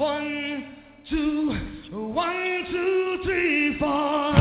1, 2, 1, 2, 3, 4.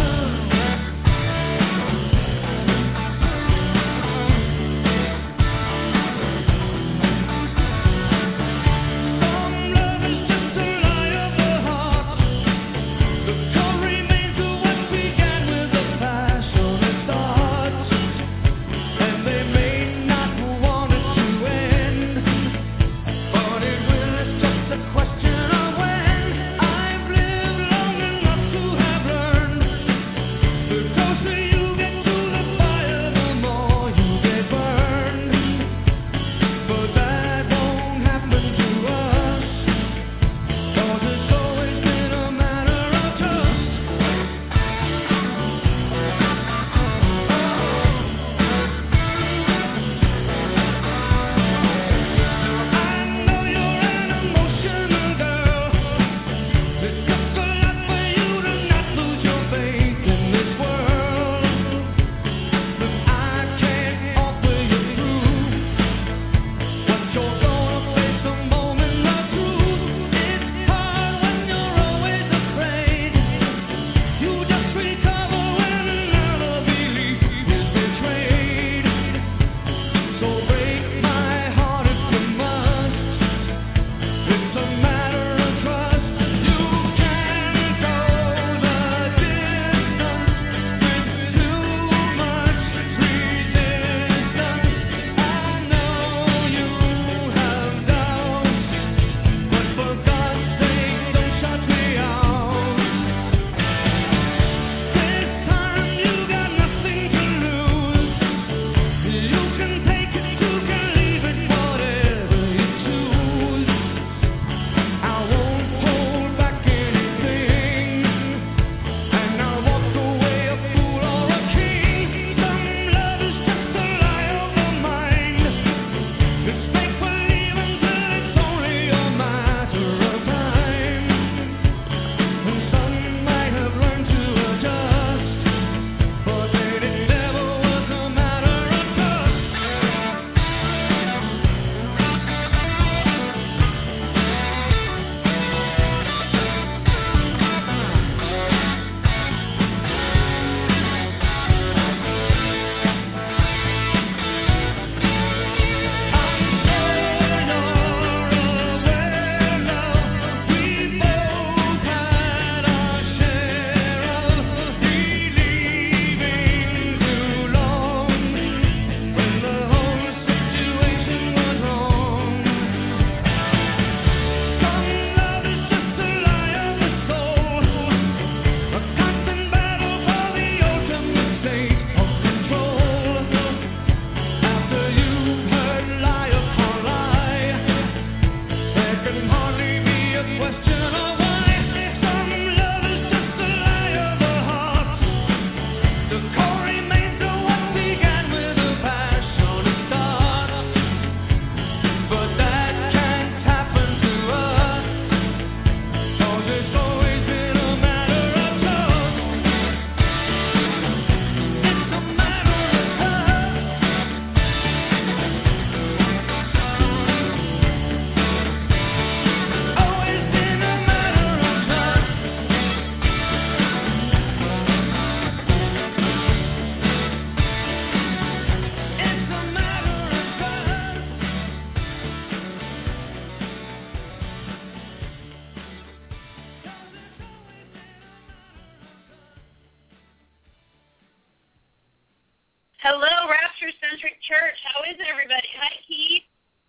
Hello, Rapture Centric Church. How is it, everybody? Hi, Keith.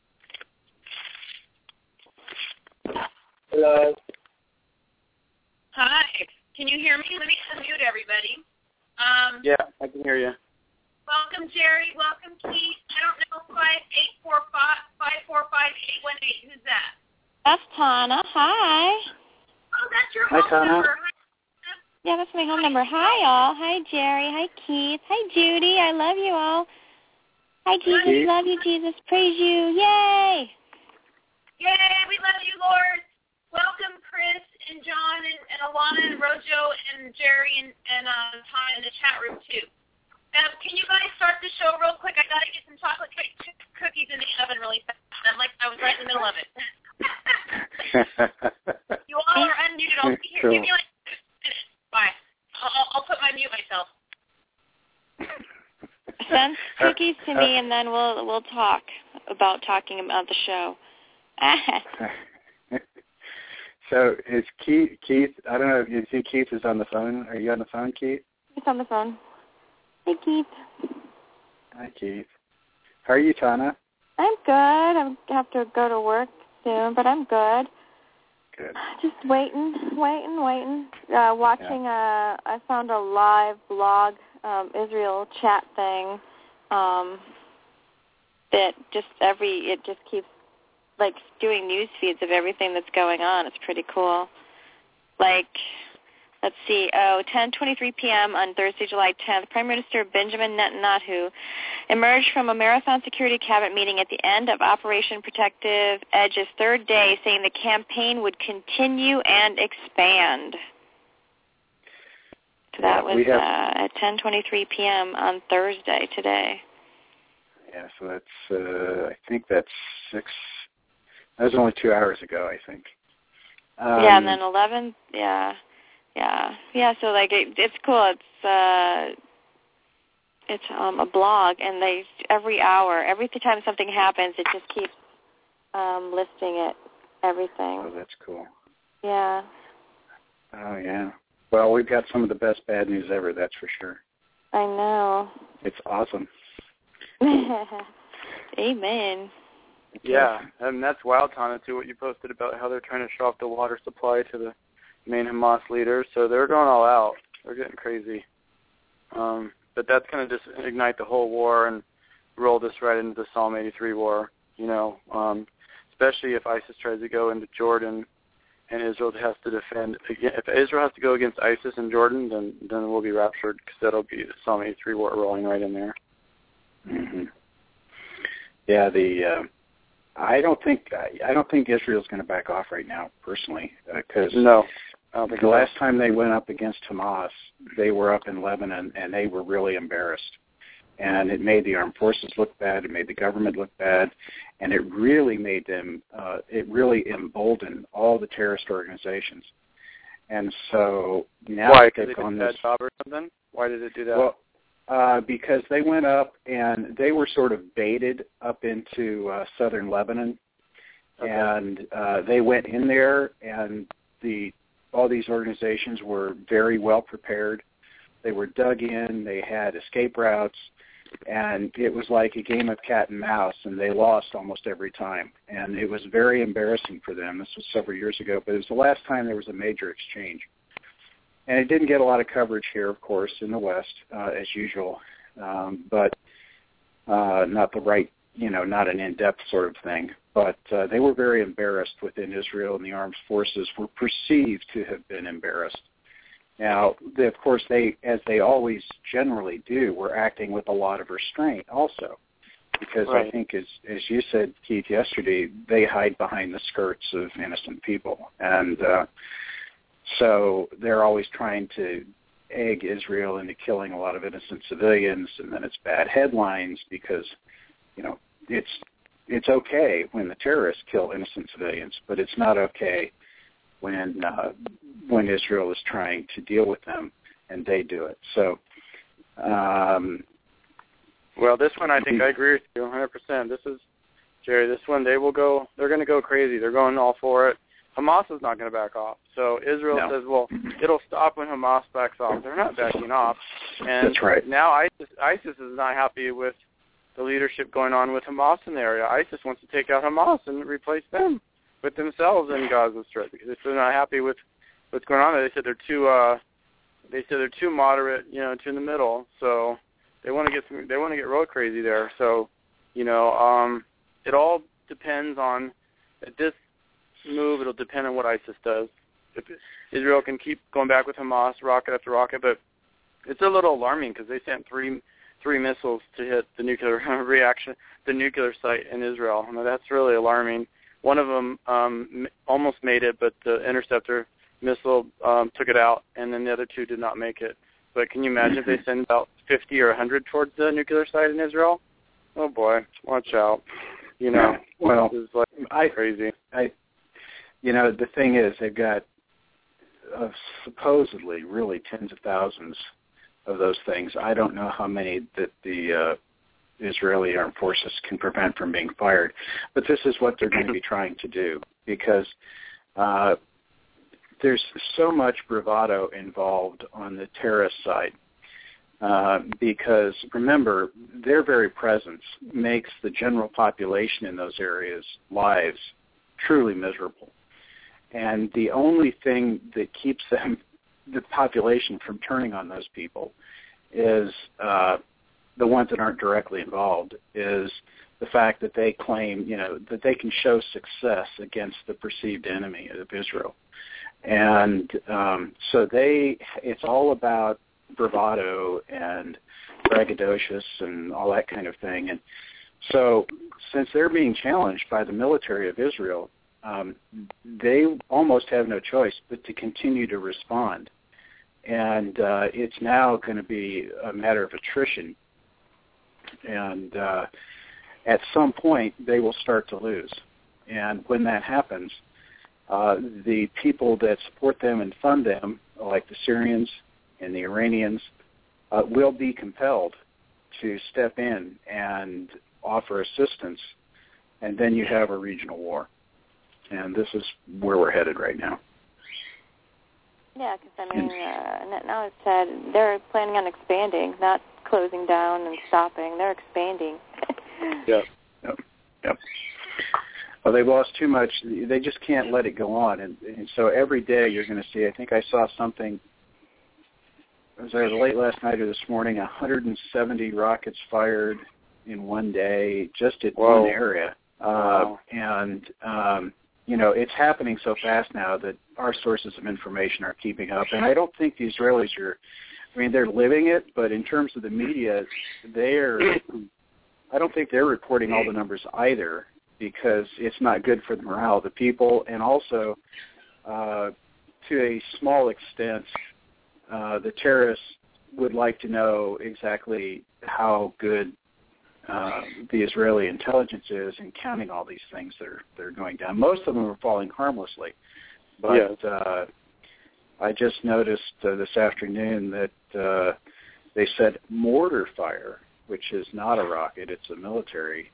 Hello. Hi. Can you hear me? Let me unmute everybody. Yeah, I can hear you. Welcome, Jerry. Welcome, Keith. I don't know, 5845818. Who's that? That's Tana. Hi. Oh, that's your Hi, home Tana. number. Hi. Yeah, that's my home number. Hi, all. Hi, Jerry. Hi, Keith. Hi, Judy. I love you all. Hi, Jesus. Keith. Love you, Jesus. Praise you. Yay. Yay, we love you, Lord. Welcome, Chris and John and Alana and Rojo and Jerry and Tana in the chat room, too. Can you guys start the show real quick? I got to get some chocolate cookies in the oven really fast. I was right in the middle of it. Sure. Give me like 6 minutes. Bye. I'll put my mute myself. Send cookies to me, and then we'll talk about the show. So is Keith? I don't know if you see Keith is on the phone. Are you on the phone, Keith? He's on the phone. Hey, Keith. Hi, Keith. How are you, Tana? I'm good. I have to go to work soon, but I'm good. Good. Just waiting. Watching. I found a live blog Israel chat thing. That it just keeps like doing news feeds of everything that's going on. It's pretty cool. Like, let's see, 10:23 p.m. on Thursday, July 10th, Prime Minister Benjamin Netanyahu emerged from a marathon security cabinet meeting at the end of Operation Protective Edge's third day, saying the campaign would continue and expand. So that was at 10:23 p.m. on Thursday today. Yeah, so that's, I think that's 6, that was only 2 hours ago, I think. Yeah, and then 11, yeah, so like it's cool. It's a blog, and they every time something happens, it just keeps listing it, everything. Oh, that's cool. Yeah. Oh, yeah. Well, we've got some of the best bad news ever, that's for sure. I know. It's awesome. Amen. Yeah, and that's wild, Tana, too, what you posted about how they're trying to shut off the water supply to the main Hamas leaders. So they're going all out. They're getting crazy. But that's going to just ignite the whole war and roll this right into the Psalm 83 war, especially if ISIS tries to go into Jordan and Israel has to defend. If Israel has to go against ISIS in Jordan, then we'll be raptured, because that'll be the Psalm 83 war rolling right in there. Mm-hmm. Yeah, I don't think Israel's going to back off right now, personally, because no, I don't think the last time they went up against Hamas, they were up in Lebanon, and they were really embarrassed. And it made the armed forces look bad. It made the government look bad. And it really made them, it really emboldened all the terrorist organizations. And so now why? Because they've they gone did a this... bad job or something? Why did it do that? Well, because they went up and they were sort of baited up into southern Lebanon. Okay. And they went in there, and all these organizations were very well prepared. They were dug in. They had escape routes. And it was like a game of cat and mouse, and they lost almost every time. And it was very embarrassing for them. This was several years ago, but it was the last time there was a major exchange. And it didn't get a lot of coverage here, of course, in the West, as usual, but not the right, not an in-depth sort of thing. But they were very embarrassed within Israel, and the armed forces were perceived to have been embarrassed. Now, of course, as they always generally do, were acting with a lot of restraint also, because right. I think, as you said, Keith, yesterday, they hide behind the skirts of innocent people. And so they're always trying to egg Israel into killing a lot of innocent civilians, and then it's bad headlines because, it's okay when the terrorists kill innocent civilians, but it's not okay when Israel is trying to deal with them and they do it. So, well, this one I think I agree with you 100%. This is, Jerry, this one they're going to go crazy. They're going all for it. Hamas is not going to back off. So Israel says, well, it'll stop when Hamas backs off. They're not backing off. And that's right. Now ISIS is not happy with the leadership going on with Hamas in the area. ISIS wants to take out Hamas and replace them with themselves in Gaza Strip, because they're not happy with what's going on there. They said they're too moderate, too in the middle. So they want to get real crazy there. So, it all depends on this move. It'll depend on what ISIS does. If Israel can keep going back with Hamas, rocket after rocket, but it's a little alarming because they sent three missiles to hit the nuclear site in Israel. I mean, that's really alarming. One of them almost made it, but the interceptor missile took it out, and then the other two did not make it. But can you imagine if they send about 50 or 100 towards the nuclear site in Israel? Oh boy, watch out! Well, this is like crazy. The thing is, they've got supposedly really tens of thousands of those things. I don't know how many that the Israeli armed forces can prevent from being fired, but this is what they're going to be trying to do, because there's so much bravado involved on the terrorist side. Because, remember, their very presence makes the general population in those areas' lives truly miserable. And the only thing that keeps them, the population, from turning on those people is the ones that aren't directly involved, is the fact that they claim, that they can show success against the perceived enemy of Israel. And so it's all about bravado and braggadocious and all that kind of thing. And so since they're being challenged by the military of Israel, they almost have no choice but to continue to respond. And it's now going to be a matter of attrition. And at some point, they will start to lose. And when that happens, the people that support them and fund them, like the Syrians and the Iranians, will be compelled to step in and offer assistance, and then you have a regional war. And this is where we're headed right now. Yeah, because, now it's said they're planning on expanding, not closing down and stopping. They're expanding. Yep. Well, they've lost too much. They just can't let it go on. And so every day you're going to see, I think I saw something, it was either late last night or this morning, 170 rockets fired in one day just at one area. And, it's happening so fast now that our sources of information are keeping up. And I don't think the Israelis they're living it, but in terms of the media, I don't think they're reporting all the numbers either, because it's not good for the morale of the people. And also, to a small extent, the terrorists would like to know exactly how good the Israeli intelligence is in counting all these things that are going down. Most of them are falling harmlessly. But I just noticed this afternoon that they said mortar fire, which is not a rocket, it's a military,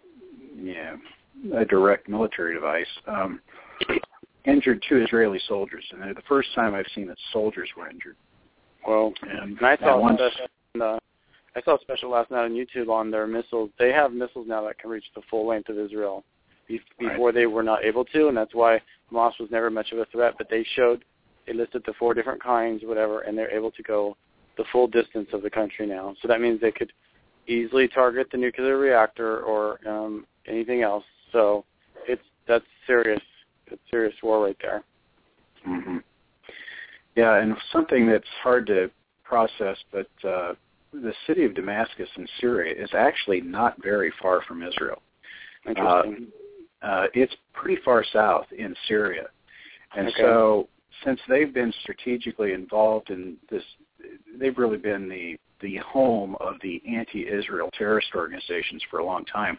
a direct military device, injured 2 Israeli soldiers. And they're the first time I've seen that soldiers were injured. Well, and I saw a special last night on YouTube on their missiles. They have missiles now that can reach the full length of Israel. Before they were not able to, and that's why Hamas was never much of a threat. But they listed the 4 different kinds, whatever, and they're able to go the full distance of the country now. So that means they could easily target the nuclear reactor or anything else. So that's serious. It's serious war right there. Mm-hmm. Yeah, and something that's hard to process, but the city of Damascus in Syria is actually not very far from Israel. Interesting. It's pretty far south in Syria. And so since they've been strategically involved in this, they've really been the home of the anti-Israel terrorist organizations for a long time.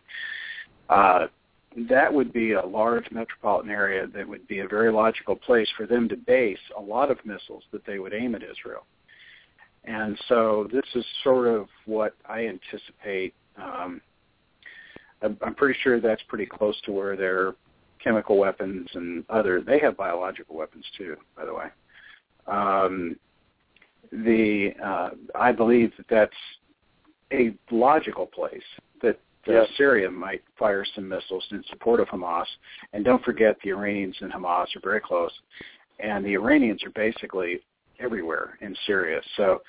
That would be a large metropolitan area that would be a very logical place for them to base a lot of missiles that they would aim at Israel. And so this is sort of what I anticipate. I'm pretty sure that's pretty close to where their chemical weapons and they have biological weapons too, by the way. I believe that's a logical place that Syria might fire some missiles in support of Hamas. And don't forget, the Iranians and Hamas are very close. And the Iranians are basically everywhere in Syria. So,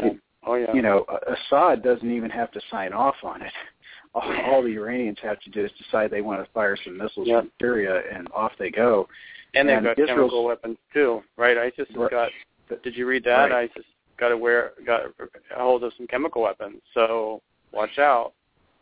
Assad doesn't even have to sign off on it. All the Iranians have to do is decide they want to fire some missiles from Syria, and off they go. And they've got chemical weapons too, right? ISIS has got. Did you read that? Right. ISIS got a hold of some chemical weapons. So watch out.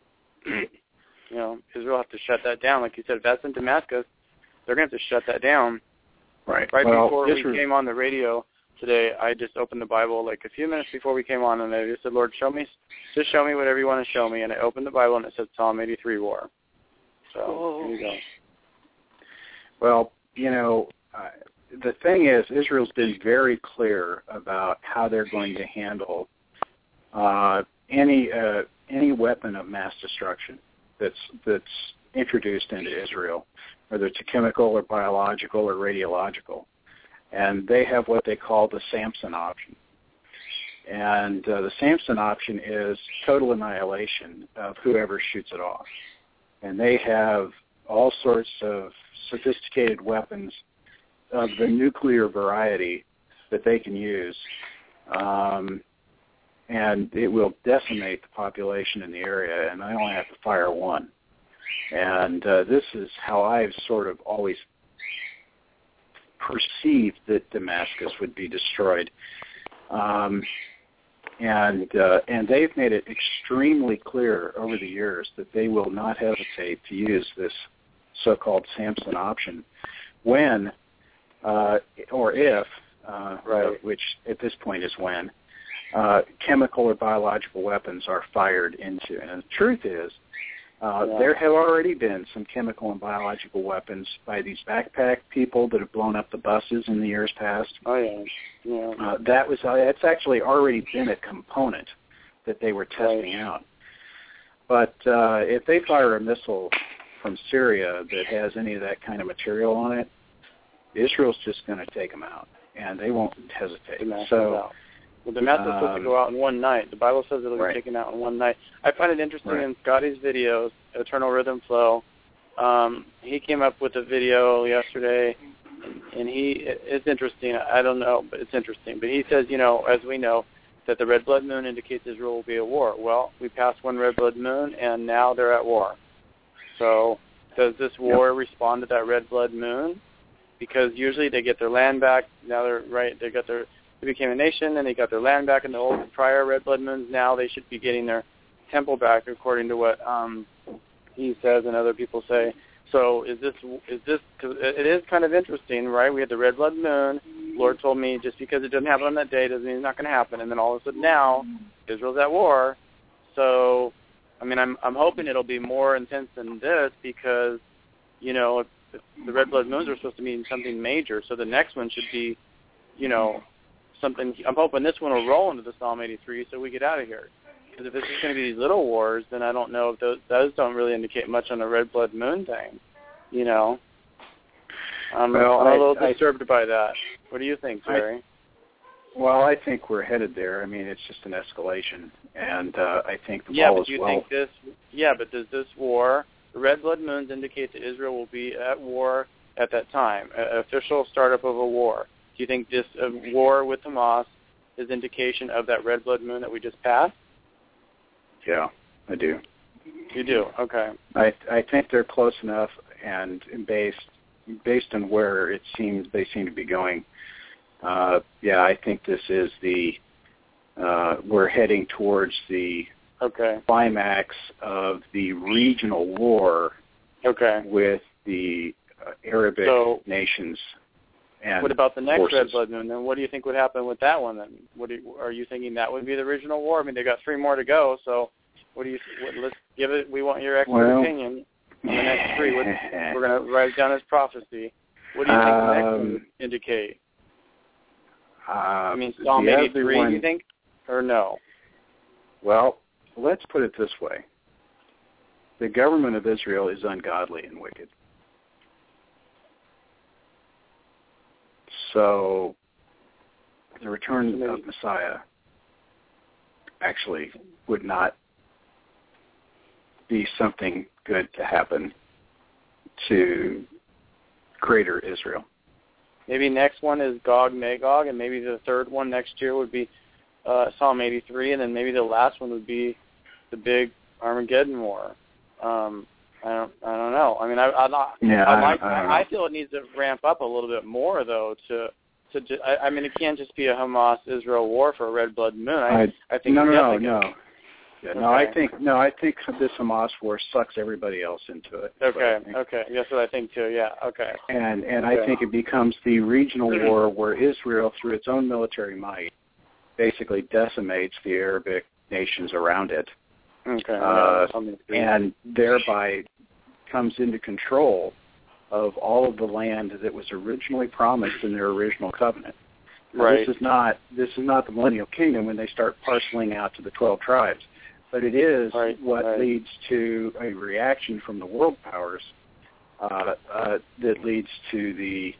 Israel have to shut that down. Like you said, if that's in Damascus, they're going to have to shut that down. Right. Before we came on the radio today, I just opened the Bible like a few minutes before we came on, and I just said, Lord, show me whatever you want to show me. And I opened the Bible, and it said Psalm 83 war. So there you go. Well, the thing is, Israel's been very clear about how they're going to handle any weapon of mass destruction that's introduced into Israel, whether it's a chemical or biological or radiological. And they have what they call the Samson option. And the Samson option is total annihilation of whoever shoots it off. And they have all sorts of sophisticated weapons of the nuclear variety that they can use. And it will decimate the population in the area, and I only have to fire one. And this is how I've sort of always perceived that Damascus would be destroyed. And they've made it extremely clear over the years that they will not hesitate to use this so-called Samson option when or if, which at this point is when, chemical or biological weapons are fired into. And the truth is, there have already been some chemical and biological weapons by these backpack people that have blown up the buses in the years past. Oh, yeah. Yeah. That's actually already been a component that they were testing out. But if they fire a missile from Syria that has any of that kind of material on it, Israel's just going to take them out, and they won't hesitate. Well, Damascus is supposed to go out in one night. The Bible says it'll be taken out in one night. I find it interesting in Scotty's videos, Eternal Rhythm Flow. He came up with a video yesterday, and it's interesting. I don't know, but it's interesting. But he says, as we know, that the red blood moon indicates Israel will be at war. Well, we passed one red blood moon, and now they're at war. So does this war respond to that red blood moon? Because usually they get their land back. Now they became a nation, and they got their land back in the old prior red blood moons. Now they should be getting their temple back, according to what he says and other people say. So is this? Because it is kind of interesting, right? We had the red blood moon. Lord told me just because it doesn't happen on that day doesn't mean it's not going to happen. And then all of a sudden now Israel's at war. So I mean, I'm hoping it'll be more intense than this because if the red blood moons are supposed to mean something major, so the next one should be something. I'm hoping this one will roll into the Psalm 83 so we get out of here. Because if this is going to be these little wars, then I don't know if those don't really indicate much on the red blood moon thing. I'm a little disturbed by that. What do you think, Jerry? I think we're headed there. I mean, it's just an escalation, and I think the ball is well. But does this war, the red blood moons indicate that Israel will be at war at that time, official startup of a war? Do you think this war with Hamas is indication of that red blood moon that we just passed? Yeah, I do. You do? Okay. I think they're close enough, and based on where they seem to be going. I think this is we're heading towards the climax of the regional war with the Arabic nations. And what about the next forces. red blood moon? Then what do you think would happen with that one? Then are you thinking that would be the regional war? I mean, they got 3 more to go. So let's give it. We want your expert opinion on the next 3. We're going to write it down as prophecy. What do you think the next one would indicate? Psalm 83. You think, or no? Well, let's put it this way: the government of Israel is ungodly and wicked. So the return of Messiah actually would not be something good to happen to greater Israel. Maybe next one is Gog Magog, and maybe the third one next year would be Psalm 83, and then maybe the last one would be the big Armageddon War. I don't know. I mean, I feel it needs to ramp up a little bit more, though. I mean, it can't just be a Hamas-Israel war for a red blood moon. I think no. Yeah, I think this Hamas war sucks everybody else into it. Okay. That's what I think too. Yeah. Okay. And I think it becomes the regional war where Israel, through its own military might, basically decimates the Arabic nations around it. Okay. And thereby comes into control of all of the land that was originally promised in their original covenant. Now, Right. This is not the millennial kingdom when they start parceling out to the 12 tribes, but it is what leads to a reaction from the world powers that leads to the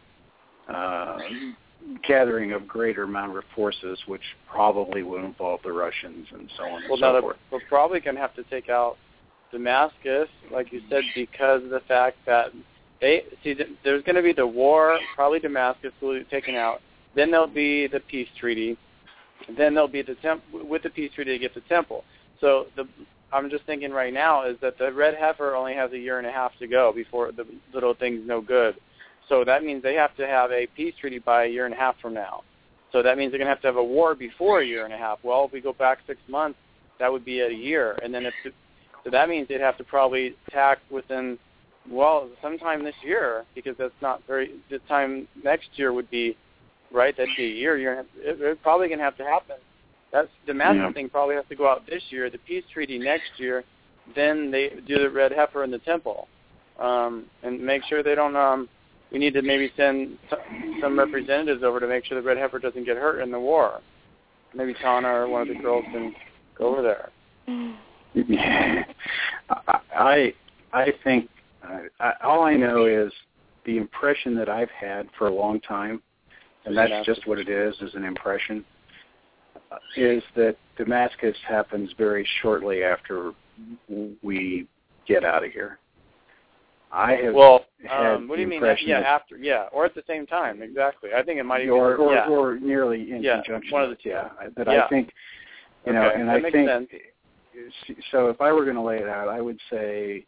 gathering of greater amount of forces, which probably will involve the Russians and so on and so forth. We're probably going to have to take out Damascus, like you said, because of the fact that there's going to be the war, probably Damascus will be taken out. Then there'll be the peace treaty. Then there'll be with the peace treaty to get the temple. So I'm just thinking right now is that the red heifer only has a year and a half to go before the little thing's no good. So that means they have to have a peace treaty by a year and a half from now. So that means they're going to have a war before a year and a half. Well, if we go back 6 months, that would be a year. And then so that means they'd have to probably attack within, sometime this year, because that's not this time next year would be, right? That'd be a year. It's probably going to have to happen. That's the Damascus thing probably has to go out this year. The peace treaty next year. Then they do the red heifer in the temple, and make sure they don't. We need to maybe send some representatives over to make sure the red heifer doesn't get hurt in the war. Maybe Tana or one of the girls can go over there. I think all I know is the impression that I've had for a long time, and that's just what it is an impression, is that Damascus happens very shortly after we get out of here. I have had what do you mean? After, or at the same time, exactly. I think it might even or nearly in conjunction. One of the two. But I think, and that makes sense. So if I were going to lay it out, I would say,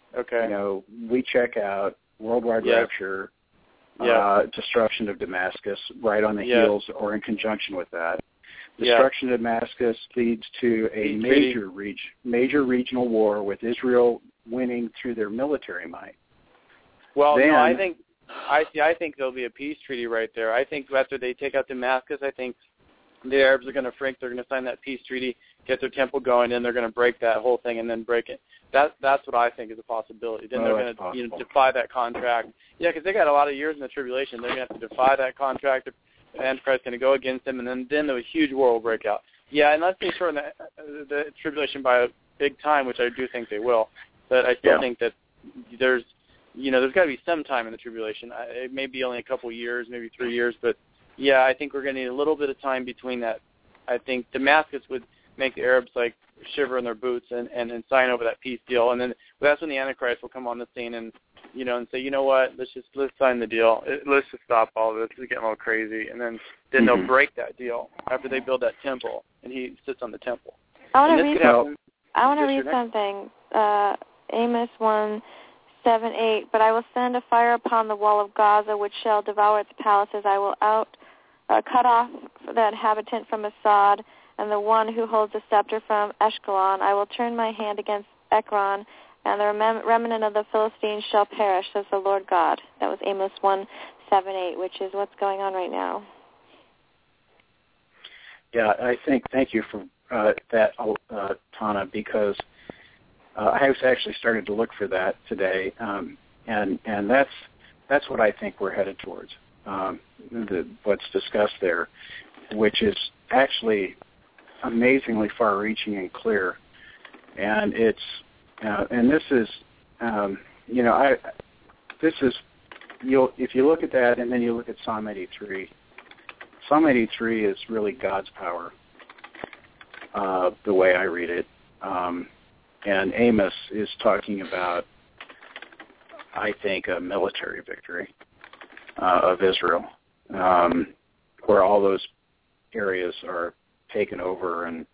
we check out worldwide rapture, destruction of Damascus, right on the heels or in conjunction with that. Destruction of Damascus leads to a major regional war with Israel winning through their military might. Well, no, I think there'll be a peace treaty right there. I think after they take out Damascus, I think the Arabs are going to they're going to sign that peace treaty, get their temple going, and they're going to break that whole thing and then break it. That's what I think is a possibility. Then they're going to defy that contract. Yeah, because they got a lot of years in the tribulation. They're going to have to defy that contract. The Antichrist's going to go against them, and then a huge war will break out. Yeah, unless they shorten the tribulation by a big time, which I do think they will. But I still think that there's got to be some time in the tribulation. It may be only a couple years, maybe 3 years, but yeah, I think we're going to need a little bit of time between that. I think Damascus would make the Arabs shiver in their boots and sign over that peace deal, and then that's when the Antichrist will come on the scene and say, you know what, let's sign the deal. Let's just stop all this. It's getting a little crazy, and then they'll break that deal after they build that temple, and he sits on the temple. I want to read something. Amos 1:7-8. But I will send a fire upon the wall of Gaza, which shall devour its palaces. I will cut off the inhabitant from Asad, and the one who holds the scepter from Ashkelon. I will turn my hand against Ekron, and the remnant of the Philistines shall perish, says the Lord God. That was Amos 1:7-8, which is what's going on right now. Yeah, thank you for that, Tana, because I was actually started to look for that today, and that's what I think we're headed towards. What's discussed there, which is actually amazingly far-reaching and clear, and it's and this is if you look at that and then you look at Psalm 83. Psalm 83 is really God's power, the way I read it. And Amos is talking about, I think, a military victory of Israel, where all those areas are taken over and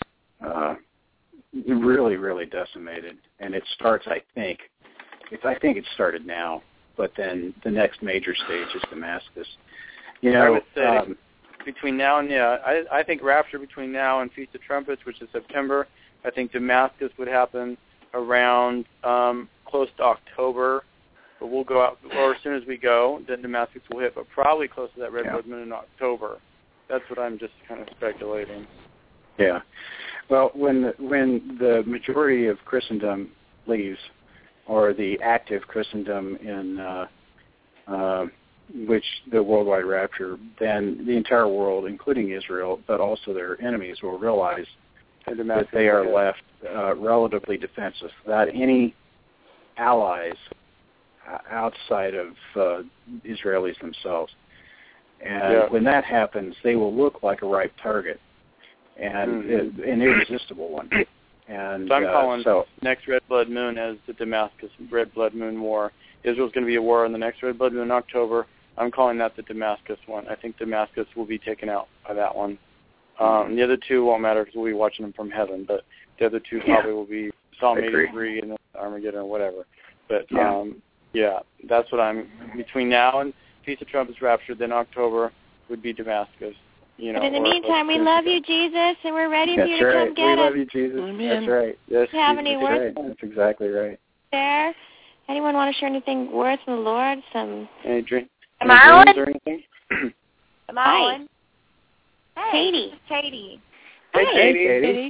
really, really decimated. And it starts, I think it started now, but then the next major stage is Damascus. I would say between now and I think rapture between now and Feast of Trumpets, which is September. I think Damascus would happen around close to October, but we'll go out, or as soon as we go, then Damascus will hit, but probably close to that Red Blood Moon in October. That's what I'm just kind of speculating. Yeah. Well, when the majority of Christendom leaves, or the active Christendom in which the worldwide rapture, then the entire world, including Israel, but also their enemies, will realize that they are left relatively defenseless, without any allies outside of Israelis themselves. And when that happens, they will look like a ripe target, and an irresistible one. And so I'm calling next Red Blood Moon as the Damascus Red Blood Moon War. Israel's going to be a war on the next Red Blood Moon in October. I'm calling that the Damascus one. I think Damascus will be taken out by that one. The other two won't matter because we'll be watching them from heaven, but the other two probably will be Psalm 83 and Armageddon or whatever. But, that's what I'm, between now and Feast of Trumpets Rapture, then October would be Damascus. You know, but in the meantime, we love you, Jesus, and we're ready for you to come get us. We love you, Jesus. Amen. That's right. Yes, do you have any words? Right. That's exactly right. There? Anyone want to share anything, words from the Lord? Any dreams or anything? Am I on? Hey, Katie. this is Katie. Hey, Katie.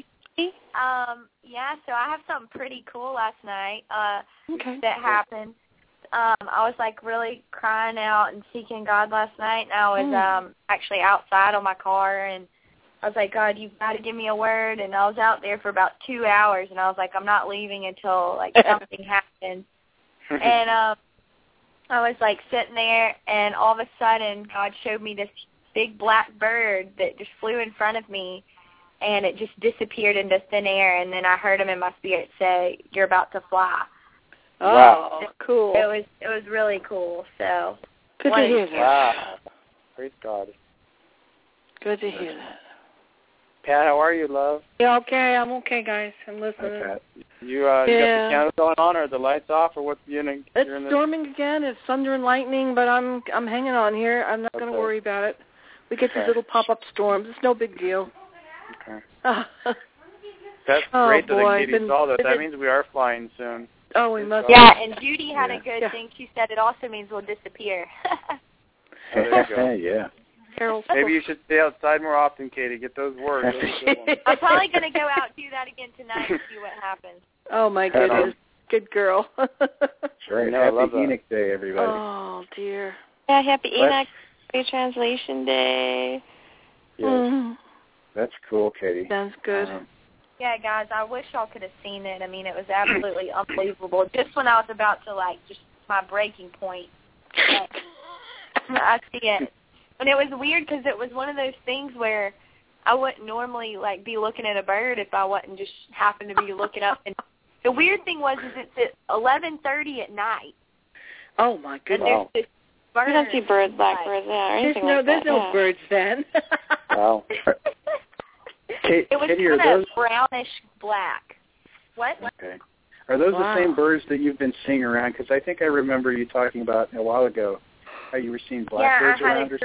So I have something pretty cool last night that happened. I was like really crying out and seeking God last night, and I was actually outside on my car, and I was like, God, you've got to give me a word, and I was out there for about 2 hours, and I was like, I'm not leaving until like something happens. And I was like sitting there, and all of a sudden God showed me this big black bird that just flew in front of me, and it just disappeared into thin air, and then I heard him in my spirit say, "You're about to fly." Oh, wow. Cool. It was really cool. So good to hear that. Wow. Praise God. Good to hear that. Pat, how are you, love? Yeah, okay. I'm okay, guys. I'm listening. Okay. You got the piano going on, or the lights off, or what? It's storming again. It's thunder and lightning, but I'm hanging on here. I'm not going to worry about it. We get these little pop-up storms. It's no big deal. Okay. That's great that Katie saw that. That means we are flying soon. Oh, we must. Yeah, and Judy had a good thing. She said it also means we'll disappear. There you go. Yeah. Maybe you should stay outside more often, Katie. Get those words. I'm probably going to go out and do that again tonight and see what happens. Oh, my goodness. Good girl. That's right. No, Happy Enoch Day, everybody. Oh, dear. Yeah, happy Enoch Translation Day. Yeah. That's cool, Katie. Sounds good. Yeah, guys, I wish y'all could have seen it. I mean, it was absolutely unbelievable. Just when I was about to, just my breaking point, I see it. And it was weird because it was one of those things where I wouldn't normally, be looking at a bird if I wasn't just happened to be looking up. And the weird thing was it's at 11:30 at night. Oh, my goodness. And there's this bird. You don't see birds, blackbirds, or anything There's no birds then. Wow. It was kind of brownish black. What? Okay. Are those the same birds that you've been seeing around? Because I think I remember you talking about a while ago how you were seeing blackbirds around. I had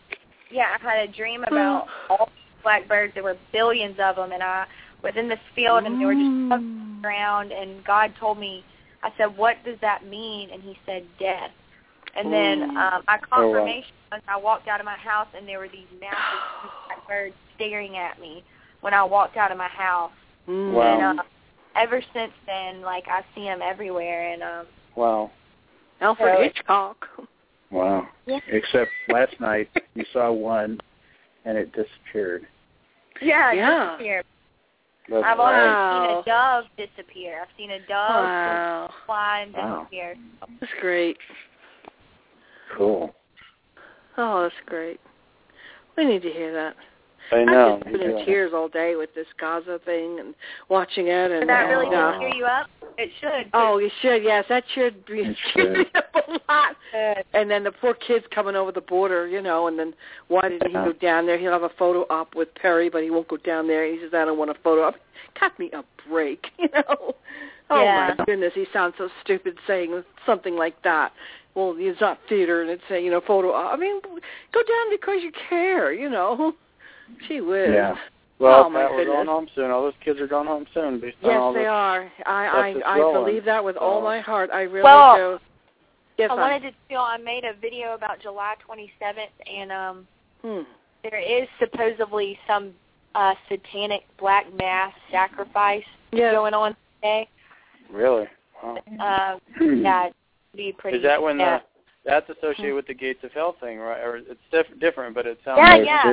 a dream about all blackbirds. There were billions of them, and I was in this field, and they were just around, and God told me, I said, what does that mean? And he said, death. And then my confirmation was I walked out of my house, and there were these massive blackbirds staring at me when I walked out of my house. Wow. And ever since then, I see them everywhere. And wow. Alfred Hitchcock. Wow. Yeah. Except last night you saw one, and it disappeared. Yeah, it disappeared. I've also seen a dove disappear. I've seen a dove fly and disappear. That's great. Cool. Oh, that's great. We need to hear that. I know. I've just been in tears all day with this Gaza thing and watching it. And Did that really cheer you up? It should. Oh, you should, yes. That should cheer me up a lot. And then the poor kid's coming over the border, and then why didn't he go down there? He'll have a photo op with Perry, but he won't go down there. He says, I don't want a photo op. Cut me a break, Oh, my goodness, he sounds so stupid saying something like that. Well, it's not theater, and it's a, photo op. I mean, go down because you care, Gee whiz. Yeah. Well, Pat, we're going home soon. All those kids are going home soon. Based on all yes, they are. I believe that with all my heart. I really do. Yes, I wanted to tell. I made a video about July 27th, and there is supposedly some satanic black mass sacrifice going on today. Really? Wow. Yeah, it'd be pretty. Is that when That's associated with the gates of hell thing, right? Or it's different, but it sounds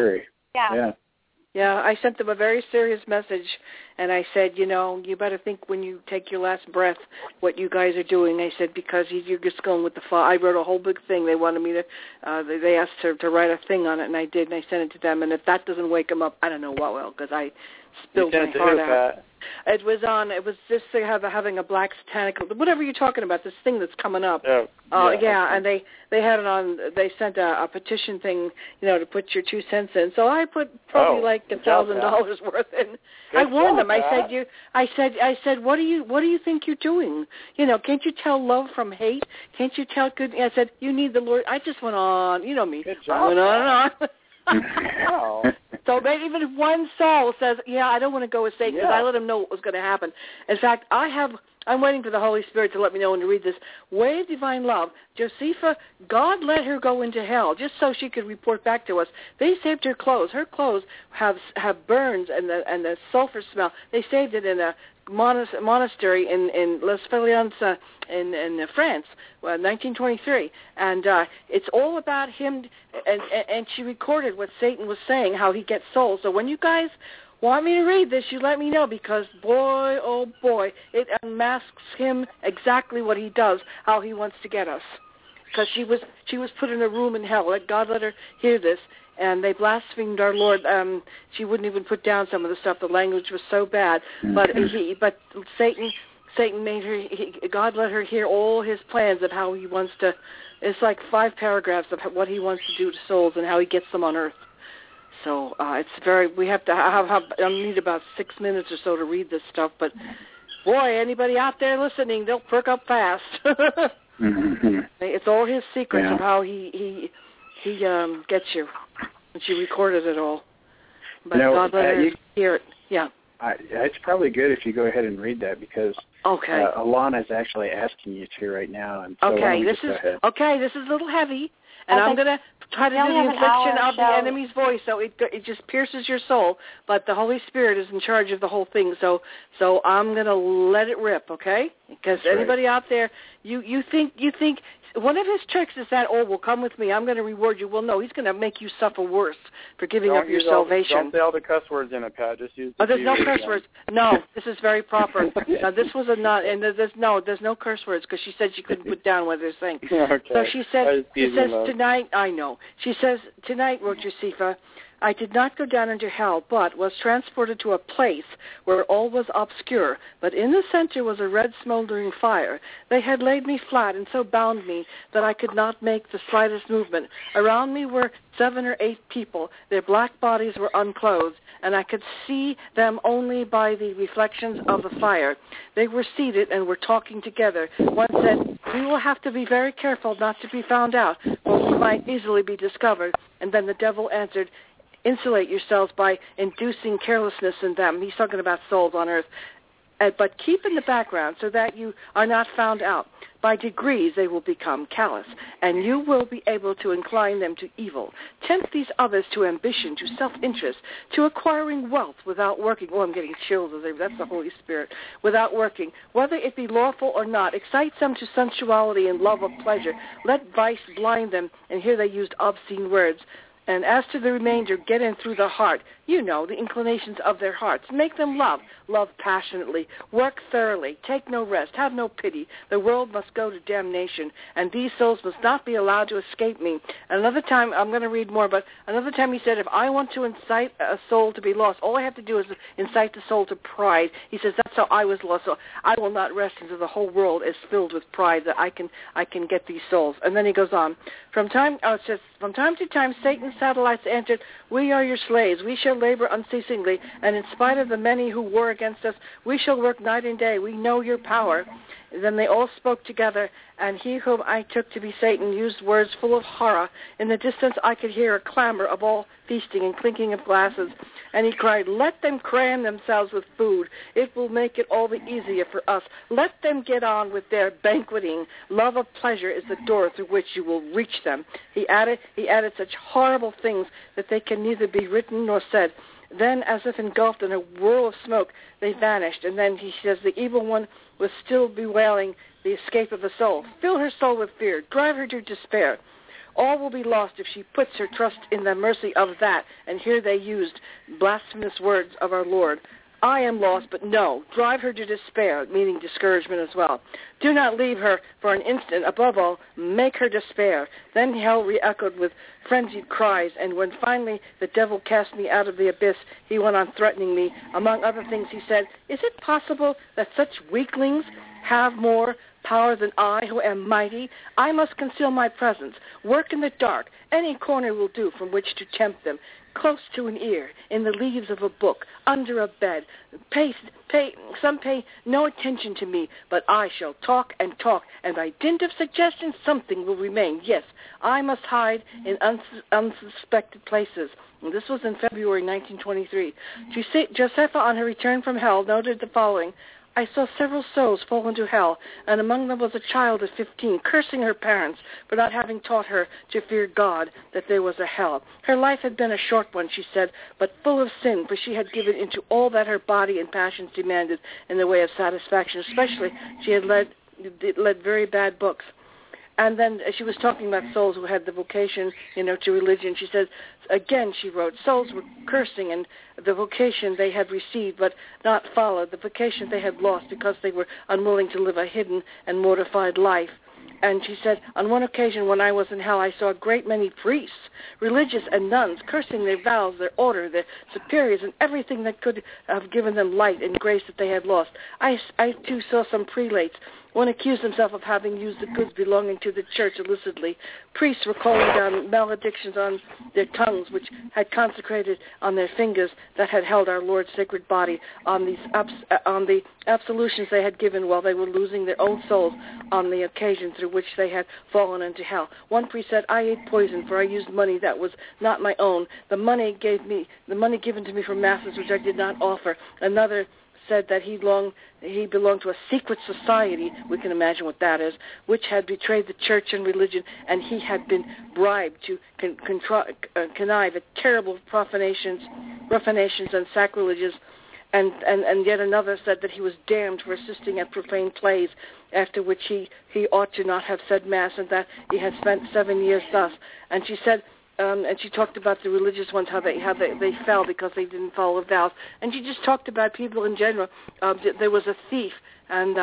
Yeah, I sent them a very serious message, and I said, you better think when you take your last breath what you guys are doing. I said, because you're just going with the fall. I wrote a whole big thing. They wanted me to, they asked to write a thing on it, and I did, and I sent it to them. And if that doesn't wake them up, I don't know what will, because I spilled my heart out. It was just having a black satanic, whatever you're talking about, this thing that's coming up. And they had it on, they sent a petition thing, to put your 2 cents in. So I put probably like $1,000 worth in. I warned them. I said, what do you think you're doing? Can't you tell love from hate? Can't you tell good? I said, you need the Lord. I just went on, you know me. Good job. I went on and on. Wow. So maybe even if one soul says, I don't want to go with Satan, because I let him know what was going to happen. In fact, I'm waiting for the Holy Spirit to let me know when to read this. Way of Divine Love. Josefa, God let her go into hell just so she could report back to us. They saved her clothes. Her clothes have burns and the sulfur smell. They saved it in a monastery in Les Felions in France, 1923. And it's all about him. And she recorded what Satan was saying, how he gets souls. So when you guys want me to read this, you let me know, because boy, oh boy, it unmasks him exactly what he does, how he wants to get us. Because she was put in a room in hell. God let her hear this, and they blasphemed our Lord. She wouldn't even put down some of the stuff. The language was so bad. But Satan made her. God let her hear all his plans of how he wants to. It's like 5 paragraphs of what he wants to do to souls and how he gets them on earth. So we have to I need about 6 minutes or so to read this stuff, but boy, anybody out there listening, they'll perk up fast. It's all his secrets of how he gets you. And she recorded it all. But God let her hear it. Yeah. It's probably good if you go ahead and read that, because Alana's actually asking you to right now. And so this is a little heavy. And I'm going to try to do the infliction of the enemy's voice, so it just pierces your soul. But the Holy Spirit is in charge of the whole thing, so I'm going to let it rip, okay? Because anybody out there, you think one of his tricks is that, we'll come with me, I'm going to reward you. Well, no, he's going to make you suffer worse for giving up your salvation. Don't say all the cuss words in it, Pat. Just use there's no curse words. No, this is very proper. Now, this was and there's no curse words, because she said she couldn't put down what they're saying. Okay. So she says tonight, I know. She says, tonight, wrote Josefa, I did not go down into hell, but was transported to a place where all was obscure. But in the center was a red smoldering fire. They had laid me flat and so bound me that I could not make the slightest movement. Around me were 7 or 8 people. Their black bodies were unclothed, and I could see them only by the reflections of the fire. They were seated and were talking together. One said, we will have to be very careful not to be found out, for we might easily be discovered. And then the devil answered, insulate yourselves by inducing carelessness in them. He's talking about souls on earth. But keep in the background so that you are not found out. By degrees they will become callous, and you will be able to incline them to evil. Tempt these others to ambition, to self-interest, to acquiring wealth without working. Oh, I'm getting chills. That's the Holy Spirit. Without working. Whether it be lawful or not, excite them to sensuality and love of pleasure. Let vice blind them, and here they used obscene words. And as to the remainder, get in through the heart. The inclinations of their hearts. Make them love passionately, work thoroughly, take no rest, have no pity. The world must go to damnation, and these souls must not be allowed to escape me. Another time, I'm going to read more, but another time he said, if I want to incite a soul to be lost, all I have to do is incite the soul to pride. He says, that's how I was lost, so I will not rest until the whole world is filled with pride, that I can get these souls. And then he goes on. From time to time, Satan's satellites answered, we are your slaves. We shall labor unceasingly, and in spite of the many who war against us, we shall work night and day. We know your power. Then they all spoke together, and he whom I took to be Satan used words full of horror. In the distance I could hear a clamor of all feasting and clinking of glasses. And he cried, let them cram themselves with food. It will make it all the easier for us. Let them get on with their banqueting. Love of pleasure is the door through which you will reach them. He added such horrible things that they can neither be written nor said. Then, as if engulfed in a whirl of smoke, they vanished. And then he says, the evil one was still bewailing the escape of the soul. Fill her soul with fear. Drive her to despair. All will be lost if she puts her trust in the mercy of that. And here they used blasphemous words of our Lord. I am lost, but no, drive her to despair, meaning discouragement as well. Do not leave her for an instant. Above all, make her despair. Then hell re-echoed with frenzied cries, and when finally the devil cast me out of the abyss, he went on threatening me. Among other things, he said, is it possible that such weaklings have more power than I, who am mighty? I must conceal my presence, work in the dark. Any corner will do from which to tempt them. Close to an ear, in the leaves of a book, under a bed. Some pay no attention to me, but I shall talk, and by dint of suggestion something will remain. Yes, I must hide in unsuspected places. And this was in February 1923. Josepha, on her return from hell, noted the following. I saw several souls fall into hell, and among them was a child of 15, cursing her parents for not having taught her to fear God, that there was a hell. Her life had been a short one, she said, but full of sin, for she had given into all that her body and passions demanded in the way of satisfaction. Especially, she had led very bad books. And then she was talking about souls who had the vocation, to religion. She said, again, she wrote, souls were cursing and the vocation they had received but not followed, the vocation they had lost because they were unwilling to live a hidden and mortified life. And she said, on one occasion when I was in hell, I saw a great many priests, religious and nuns, cursing their vows, their order, their superiors, and everything that could have given them light and grace that they had lost. I too saw some prelates. One accused himself of having used the goods belonging to the church illicitly. Priests were calling down maledictions on their tongues, which had consecrated on their fingers that had held our Lord's sacred body, on the absolutions they had given while they were losing their own souls on the occasion through which they had fallen into hell. One priest said, I ate poison, for I used money that was not my own. The money given to me from masses which I did not offer. Another said that he belonged to a secret society, we can imagine what that is, which had betrayed the church and religion, and he had been bribed to connive at terrible profanations and sacrileges. And yet another said that he was damned for assisting at profane plays, after which he ought to not have said Mass, and that he had spent 7 years thus. And she said, and she talked about the religious ones, how they fell because they didn't follow the vows. And she just talked about people in general. There was a thief, and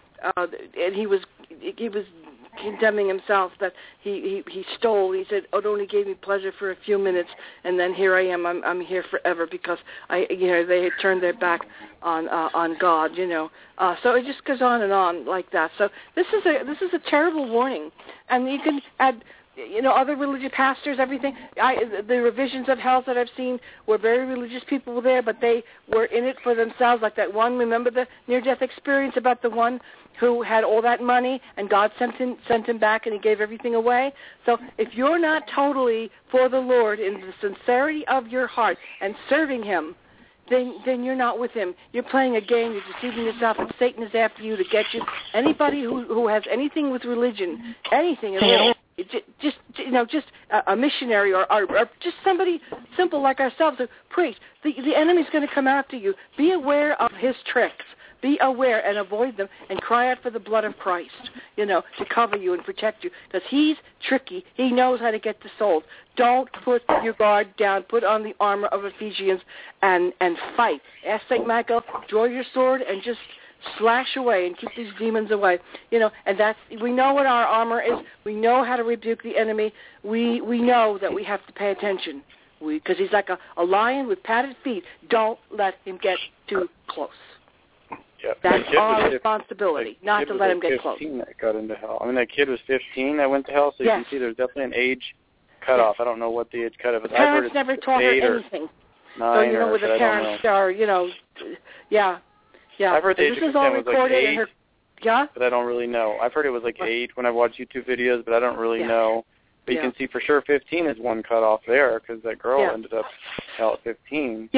he was condemning himself that he stole. He said, "Oh, it only gave me pleasure for a few minutes, and then here I am. I'm here forever because they had turned their back on God. So it just goes on and on like that. So this is a terrible warning, and you can add." Other religious pastors, everything. The revisions of hell that I've seen were very religious people there, but they were in it for themselves. Like that one, remember the near-death experience about the one who had all that money and God sent him back and he gave everything away? So if you're not totally for the Lord in the sincerity of your heart and serving him, then you're not with him. You're playing a game. You're deceiving yourself, and Satan is after you to get you. Anybody who has anything with religion, anything at all, just a missionary or just somebody simple like ourselves, a priest, the enemy's going to come after you. Be aware of his tricks. Be aware and avoid them and cry out for the blood of Christ, to cover you and protect you, because he's tricky. He knows how to get the souls. Don't put your guard down. Put on the armor of Ephesians and fight. Ask St. Michael, draw your sword and just slash away and keep these demons away. And we know what our armor is. We know how to rebuke the enemy. We know that we have to pay attention because he's like a lion with padded feet. Don't let him get too close. Yep. That's our responsibility, not to let him get close. 15 that got into hell. I mean, that kid was 15 that went to hell, so you can see there's definitely an age cutoff. I don't know what the age cutoff is. The parents never taught her anything. So, where the parents are, yeah. I've heard the age this is all recorded in her, but I don't really know. I've heard it was like 8 when I watched YouTube videos, but I don't really know. But you can see for sure 15 is one cutoff there, because that girl ended up hell at 15. Yeah.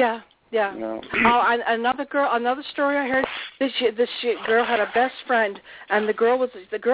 Yeah. You know? Oh, another story I heard. This girl had a best friend, and the girl was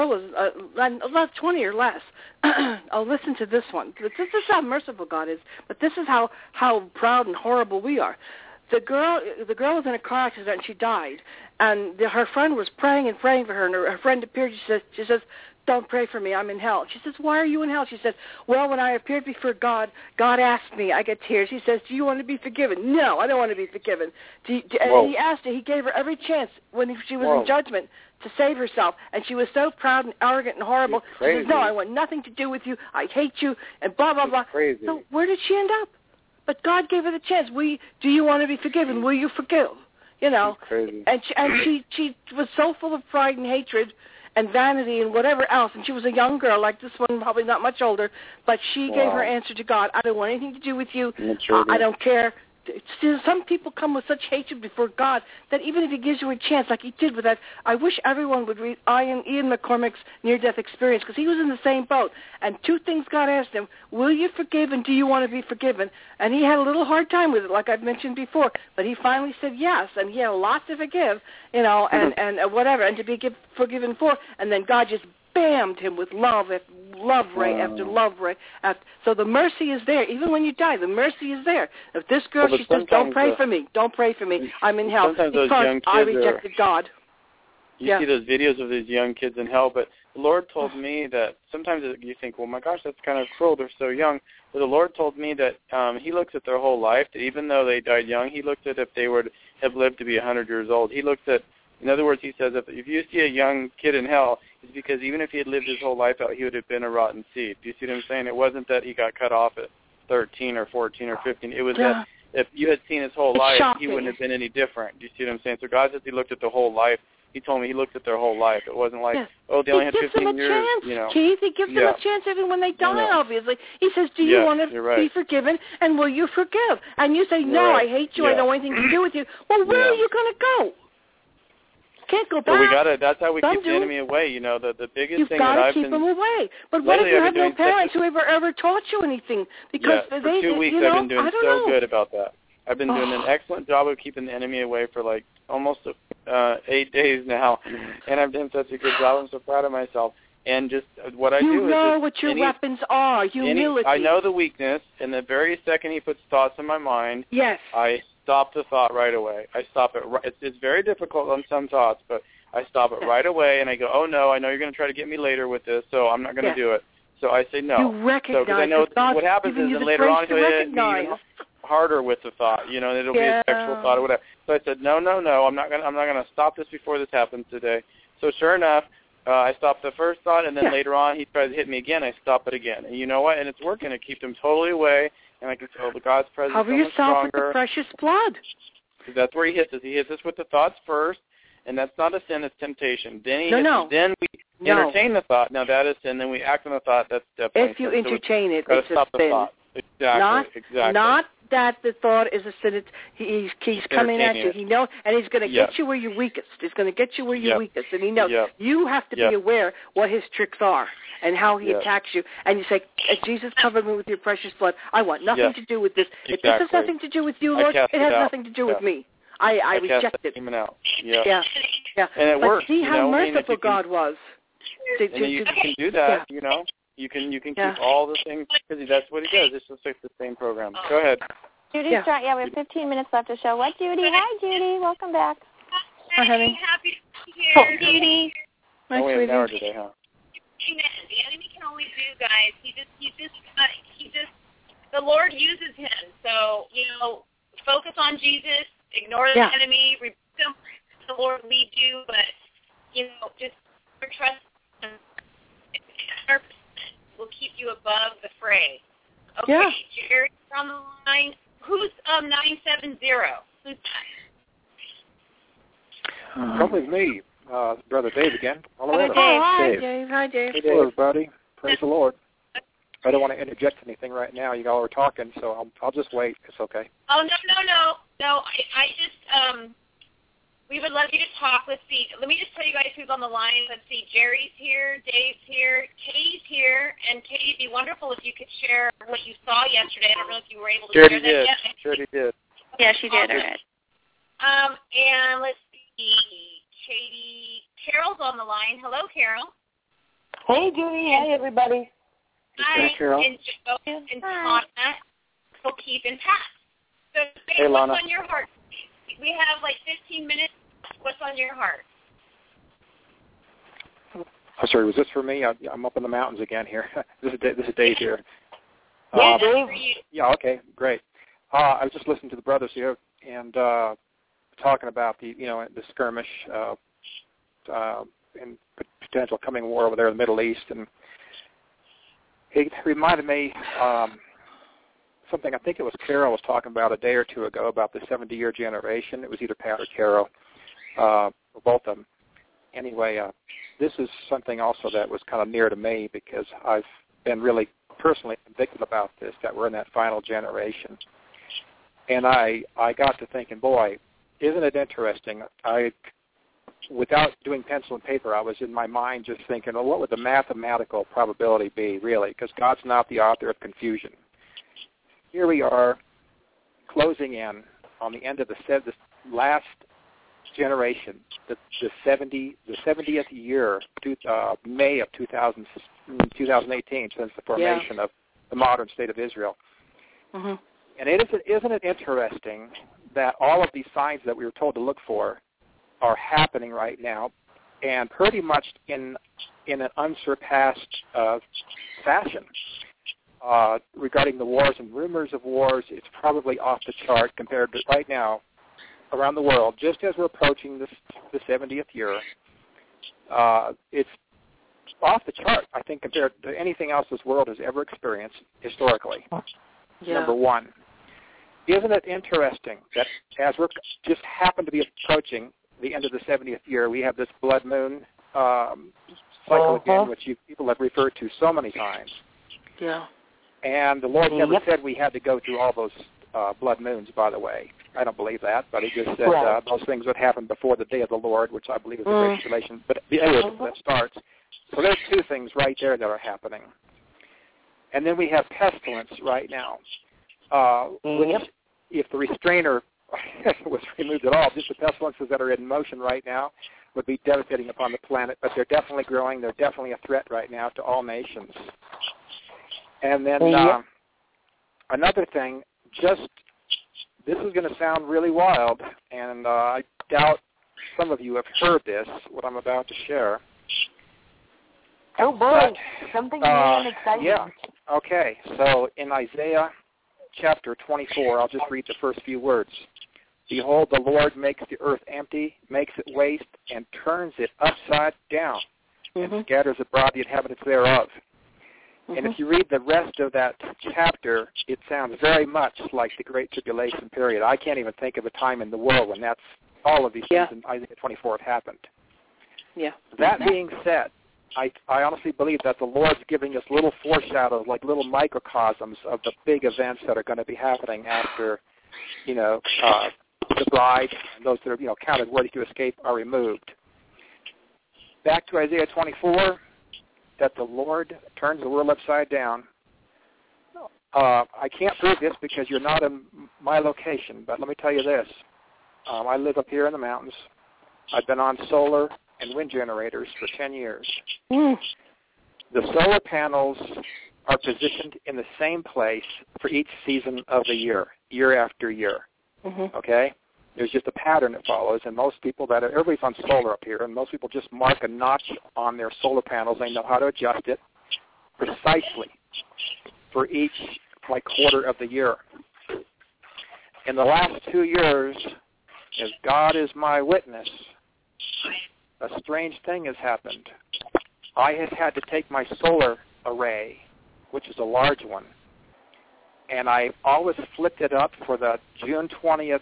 about 20 or less. Oh, listen to this one. This is how merciful God is, but this is how proud and horrible we are. The girl was in a car accident and she died, and her friend was praying and praying for her, and her friend appeared. She says, "Don't pray for me, I'm in hell." She says, "Why are you in hell?" She said, "Well, when I appeared before God, God asked me," I get tears, he says, "Do you want to be forgiven?" "No, I don't want to be forgiven." And he asked her, he gave her every chance when she was in judgment to save herself, and she was so proud and arrogant and horrible. She says, "No, I want nothing to do with you, I hate you," and blah, blah, blah. Crazy. So where did she end up? But God gave her the chance. Do you want to be forgiven? Will you forgive? You know, crazy. And she was so full of pride and hatred and vanity and whatever else, and she was a young girl like this one, probably not much older, but she gave her answer to God. I don't want anything to do with you. I don't care. Still, some people come with such hatred before God that even if he gives you a chance, like he did with that, I wish everyone would read Ian McCormack's near-death experience, because he was in the same boat. And two things God asked him: will you forgive, and do you want to be forgiven? And he had a little hard time with it, like I've mentioned before, but he finally said yes, and he had a lot to forgive, you know, and whatever, and to be forgiven for. And then God just bammed him with love after love ray after love ray. So the mercy is there. Even when you die, the mercy is there. If this girl, she says, "Don't pray for me. Don't pray for me. I'm in hell because I rejected God." You see those videos of these young kids in hell, but the Lord told me that sometimes you think, well, my gosh, that's kind of cruel. They're so young. But the Lord told me that he looks at their whole life, that even though they died young, he looks at if they would have lived to be 100 years old. He looks at, in other words, he says, if you see a young kid in hell, it's because even if he had lived his whole life out, he would have been a rotten seed. Do you see what I'm saying? It wasn't that he got cut off at 13 or 14 or 15. It was that if you had seen his whole life, he wouldn't have been any different. Do you see what I'm saying? So God says he looked at the whole life. He told me he looked at their whole life. It wasn't like, oh, they only had 15 years. You know. Keith, he gives them a chance even when they die, obviously. He says, do you want to be forgiven, and will you forgive? And you say, no, I hate you, I don't want anything to do with you. Well, where are you going to go? Can't go back. Well, that's how we keep the enemy away. You know, the biggest thing that You've got I've been... to keep them away. But what if you have no parents who ever taught you anything? Because for 2 weeks I've been doing so good about that. I've been doing an excellent job of keeping the enemy away for like almost 8 days now, and I've done such a good job. I'm so proud of myself. And just what I do is... You know what your weapons are, humility. I know the weakness, and the very second he puts thoughts in my mind, I stop the thought right away. I stop it. It's very difficult on some thoughts, but I stop it right away, and I go, oh, no, I know you're going to try to get me later with this, so I'm not going to do it. So I say no. You recognize because I know what happens is then later on he'll hit me even harder with the thought, you know, and it'll be a sexual thought or whatever. So I said, no, I'm not gonna stop this before this happens today. So sure enough, I stopped the first thought, and then later on he tries to hit me again. I stop it again, and you know what? And it's working. It keeps him totally away, and I can feel God's presence. Cover yourself with the precious blood. So that's where he hits us. He hits us with the thoughts first, and that's not a sin. It's temptation. Then Then we entertain the thought. Now that is sin. Then we act on the thought. That's definitely if you entertain it, it's a sin. Thought. Exactly. Not that the thought is a sin. He's coming at you. He knows, and he's going to get you where you're weakest. He's going to get you where you're weakest, and he knows. You have to be aware what his tricks are and how he attacks you. And you say, Jesus, cover me with your precious blood. I want nothing to do with this. If this has nothing to do with you, Lord, it has nothing to do with me. I reject it. Out. Yeah. And it works. See how merciful God was. And you can do that, you know. You can keep all the things, because that's what he does. It's just like the same program. Go ahead. Judy's trying. Yeah, we have 15 minutes left to show. What, Judy? Hi, Judy. Welcome back. Hi, honey. Happy to be here. Judy. Hi, sweetie. An hour today, huh? The enemy can only do, guys. He just. The Lord uses him. So focus on Jesus. Ignore the enemy. Rebuke him. The Lord lead you, but just trust him. 100% will keep you above the fray. Okay, Jerry, on the line. Who's 970? Who's that? Probably me, Brother Dave again. Hi, Dave. Hi, Dave. Hey, Hello, everybody. Praise the Lord. I don't want to interject anything right now. You all are talking, so I'll just wait. It's okay. Oh, no. I just, we would love you to talk. Let's see. Let me just tell you guys who's on the line. Let's see. Jerry's here. Dave's here. Katie's here. And Katie, it'd be wonderful if you could share what you saw yesterday. I don't know if you were able to share that yet. Sure he did. Yeah, she did. All right. And let's see, Carol's on the line. Hello, Carol. Hey, Judy. Hey, everybody. Hi, Carol. And Joe and Lana, so keep in touch. So, Hey, what's Lana. on your heart? We have like 15 minutes. What's on your heart? I'm sorry, was this for me? I'm up in the mountains again here. This is Dave here. Yeah, Dave. Yeah, okay, great. I was just listening to the brothers here and talking about the skirmish and potential coming war over there in the Middle East, and it reminded me something. I think it was Carol was talking about a day or two ago about the 70-year generation. It was either Pat or Carol, or both of them. Anyway, this is something also that was kind of near to me because I've been really personally convicted about this, that we're in that final generation. And I got to thinking, boy, isn't it interesting? Without doing pencil and paper, I was in my mind just thinking, well, what would the mathematical probability be, really? Because God's not the author of confusion. Here we are, closing in on the end of the last generation, the 70th year, May of 2018, since the formation of the modern state of Israel. Mm-hmm. And isn't it interesting that all of these signs that we were told to look for are happening right now, and pretty much in an unsurpassed fashion. Regarding the wars and rumors of wars, it's probably off the chart compared to right now around the world. Just as we're approaching the 70th year, it's off the chart, I think, compared to anything else this world has ever experienced historically. Yeah. Number one. Isn't it interesting that as we're just happen to be approaching the end of the 70th year, we have this blood moon cycle again, which people have referred to so many times. Yeah. And the Lord never said we had to go through all those blood moons, by the way. I don't believe that, but he just said those things would happen before the day of the Lord, which I believe is the Great Tribulation. But anyway, that starts. So there's two things right there that are happening. And then we have pestilence right now, which if the restrainer was removed at all, just the pestilences that are in motion right now would be devastating upon the planet, but they're definitely growing. They're definitely a threat right now to all nations. And then another thing, this is going to sound really wild, and I doubt some of you have heard this, what I'm about to share. Oh, boy, something new and exciting. Yeah, okay. So in Isaiah chapter 24, I'll just read the first few words. Behold, the Lord makes the earth empty, makes it waste, and turns it upside down, and scatters abroad the inhabitants thereof. And if you read the rest of that chapter, it sounds very much like the Great Tribulation period. I can't even think of a time in the world when all of these things in Isaiah 24 have happened. Yeah. That being said, I honestly believe that the Lord's giving us little foreshadows, like little microcosms of the big events that are going to be happening after, the bride and those that are, counted worthy to escape are removed. Back to Isaiah 24, that the Lord turns the world upside down. I can't prove this because you're not in my location, but let me tell you this. I live up here in the mountains. I've been on solar and wind generators for 10 years. The solar panels are positioned in the same place for each season of the year after year. Okay? There's just a pattern that follows, and most people everybody's on solar up here, and most people just mark a notch on their solar panels. They know how to adjust it precisely for each quarter of the year. In the last 2 years, as God is my witness, a strange thing has happened. I have had to take my solar array, which is a large one, and I always flipped it up for the June 20th,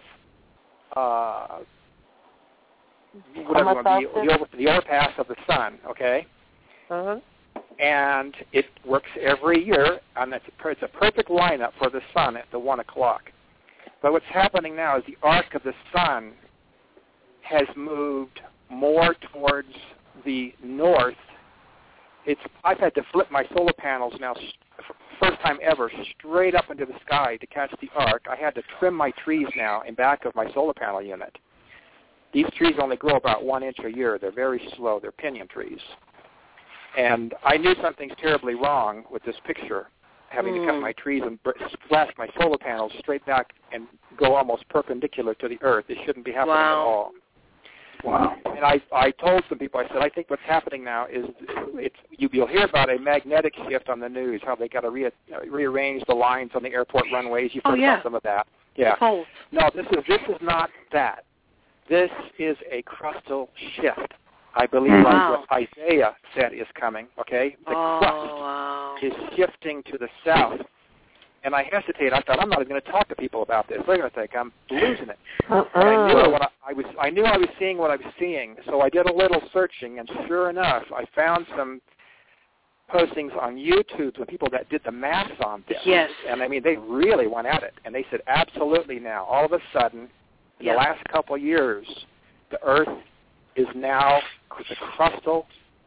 the overpass of the sun, okay? And it works every year, and it's a perfect lineup for the sun at the 1 o'clock. But what's happening now is the arc of the sun has moved more towards the north. I've had to flip my solar panels now first time ever, straight up into the sky to catch the arc. I had to trim my trees now in back of my solar panel unit. These trees only grow about 1 inch a year. They're very slow. They're pinyon trees. And I knew something's terribly wrong with this picture, having to cut my trees and blast my solar panels straight back and go almost perpendicular to the earth. It shouldn't be happening at all. Wow. And I told some people, I said, I think what's happening now is you'll hear about a magnetic shift on the news, how they got to rearrange the lines on the airport runways. You've heard about some of that. Yeah. No, this is not that. This is a crustal shift. I believe like what Isaiah said is coming, okay? The crust is shifting to the south. And I hesitated. I thought, I'm not even going to talk to people about this. They're going to think I'm losing it. I knew I was seeing what I was seeing, so I did a little searching, and sure enough, I found some postings on YouTube with people that did the math on this. Yes. And, I mean, they really went at it. And they said, absolutely now, all of a sudden, in the last couple of years, the Earth is now the crustal,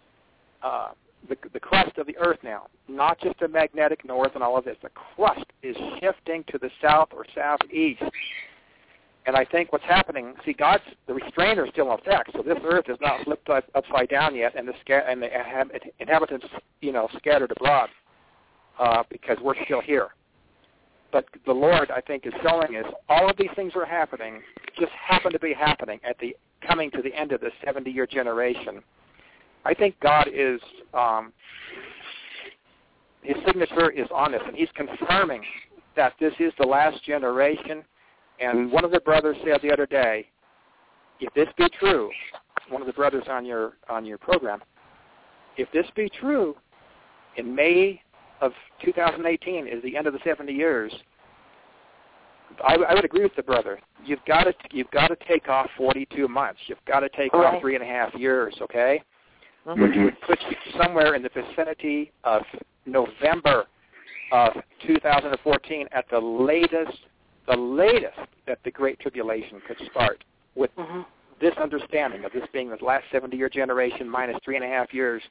the crust of the Earth now, not just the magnetic north and all of this. The crust is shifting to the south or southeast. And I think what's happening, see, the restrainer is still in effect, so this Earth is not flipped upside down yet, and the inhabitants, scattered abroad because we're still here. But the Lord, I think, is showing us all of these things are happening, just happen to be happening coming to the end of the 70-year generation. I think God is, his signature is on this, and he's confirming that this is the last generation. And one of the brothers said the other day, if this be true, one of the brothers on your program, if this be true, in May of 2018 is the end of the 70 years, I would agree with the brother. You've got to take off 42 months. You've got to take off 3.5 years, okay? Which would put you somewhere in the vicinity of November of 2014 at the latest that the Great Tribulation could start with this understanding of this being the last 70-year generation minus 3.5 years.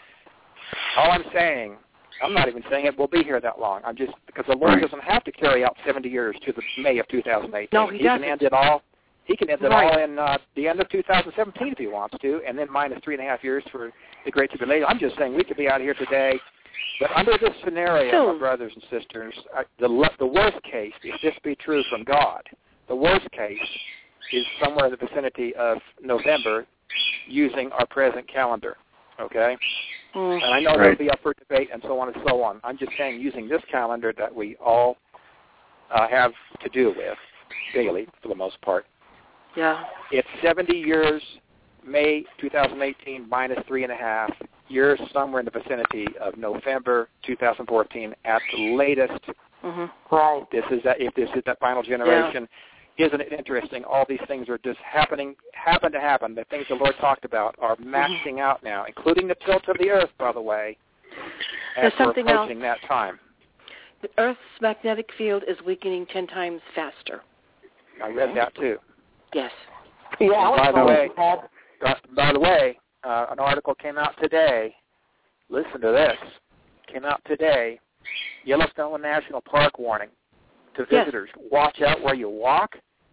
All I'm saying, I'm not even saying it will be here that long. I'm just, because the Lord doesn't have to carry out 70 years to the May of 2018. No, he doesn't. Can end it all. He can end it all in the end of 2017 if he wants to, and then minus 3.5 years for the Great Tribulation. I'm just saying we could be out here today. But under this scenario, my brothers and sisters, the worst case, if this be true from God, the worst case is somewhere in the vicinity of November using our present calendar, okay? And I know that'll be up for debate and so on and so on. I'm just saying using this calendar that we all have to do with daily for the most part. Yeah. It's 70 years, May 2018 minus 3.5 years, somewhere in the vicinity of November 2014 at the latest. Right. If this is that final generation. Isn't it interesting? All these things are just happen to happen. The things the Lord talked about are maxing out now, including the tilt of the Earth, by the way, as we're approaching that time. The Earth's magnetic field is weakening 10 times faster. I read that, too. Yes. Yeah, by the way, an article came out today. Listen to this. Came out today. Yellowstone National Park warning to visitors. Watch out where you walk.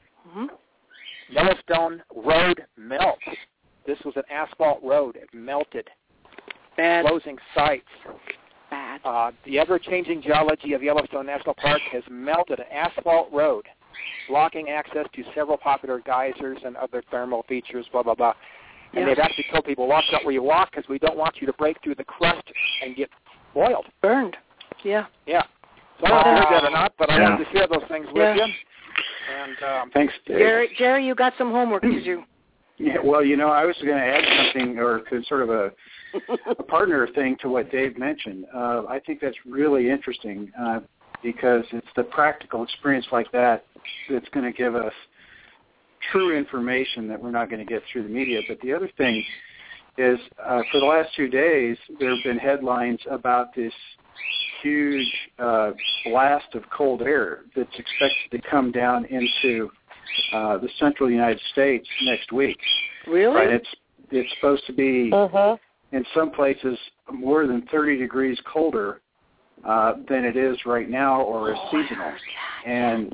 Yellowstone road melts. This was an asphalt road. It melted. Bad. Closing sites. Bad. The ever-changing geology of Yellowstone National Park has melted an asphalt road, blocking access to several popular geysers and other thermal features, blah, blah, blah. And they've actually told people, watch out where you walk because we don't want you to break through the crust and get boiled. Burned. Yeah. Yeah. So I don't know if you heard that or not, but I wanted to share those things with you. And thanks, Dave. Jerry, you got some homework to do. Yeah, well, I was going to add something, or sort of a partner thing to what Dave mentioned. I think that's really interesting because it's the practical experience like that that's going to give us true information that we're not going to get through the media. But the other thing is, for the last 2 days, there have been headlines about this huge blast of cold air that's expected to come down into the central United States next week. Really? Right? It's supposed to be, in some places, more than 30 degrees colder than it is right now, or is seasonal. And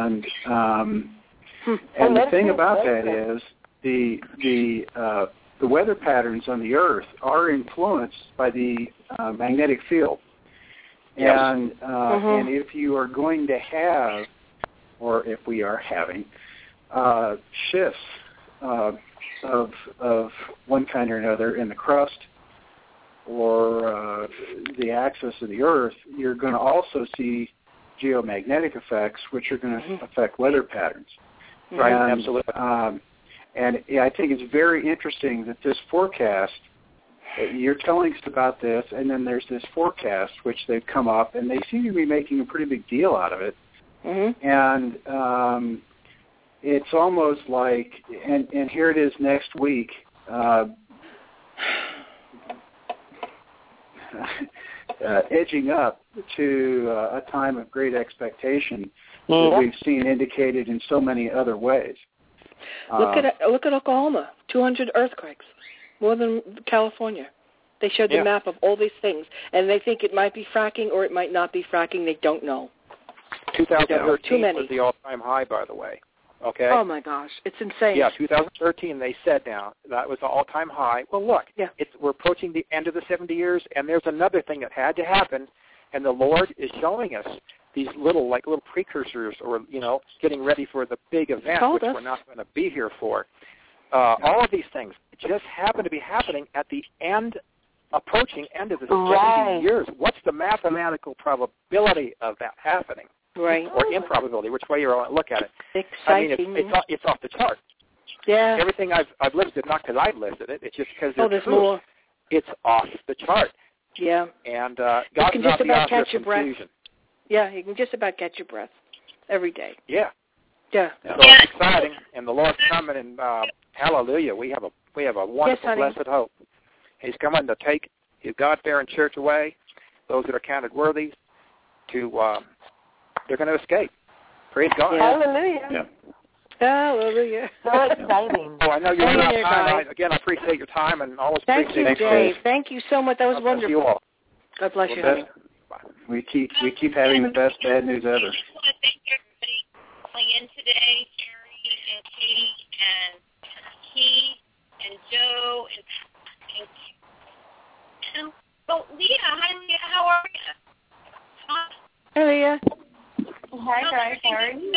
the thing about that is the weather patterns on the Earth are influenced by the magnetic field. Yes. And if you are going to have, or if we are having, shifts of one kind or another in the crust or the axis of the Earth, you're going to also see geomagnetic effects, which are going to affect weather patterns. Right, and, absolutely. And I think it's very interesting that this forecast, you're telling us about this, and then there's this forecast, which they've come up, and they seem to be making a pretty big deal out of it. And it's almost like, and here it is next week, edging up to a time of great expectation that we've seen indicated in so many other ways. Look at Oklahoma, 200 earthquakes, more than California. They showed the map of all these things, and they think it might be fracking or it might not be fracking. They don't know. 2013 was the all-time high, by the way. Okay. Oh my gosh, it's insane. Yeah, 2013. They said now that was the all-time high. Well, look, we're approaching the end of the 70 years, and there's another thing that had to happen, and the Lord is showing us these little precursors, or getting ready for the big event, which we're not going to be here for. All of these things just happen to be happening at the approaching end of the 70 years. What's the mathematical probability of that happening? Right. Or improbability, which way you look at it. Exciting. I mean, it's off the chart. Yeah. Everything I've listed, not because I've listed it, it's just because there's more. It's off the chart. Yeah. And you God's can not just the about author of catch your breath. confusion. Yeah, you can just about catch your breath every day. Yeah. Yeah. So it's exciting, and the Lord's coming, and hallelujah, we have a wonderful, blessed hope. He's coming to take his God-fearing church away. Those that are counted worthy they're going to escape. Praise God. Hallelujah. Yeah. Hallelujah. So exciting. Oh, I know you're out of time. Again, I appreciate your time and always appreciate Thank you, Dave. Thank you so much. That was wonderful. You all. God bless you, honey. We keep having the best bad news ever. I just want to thank everybody calling in today, Jerry and Katie and Key and Joe and Leah. Hi, Leah. How are you? Hey, Leah. Hi, guys. How are you?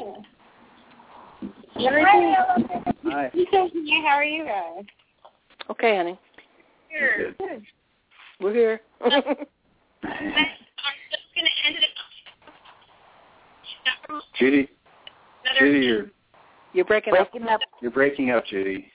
Hi. How are you guys? Okay, honey. Here. We're here. I'm just going to end it. Judy, you're breaking up. You're breaking up, Judy.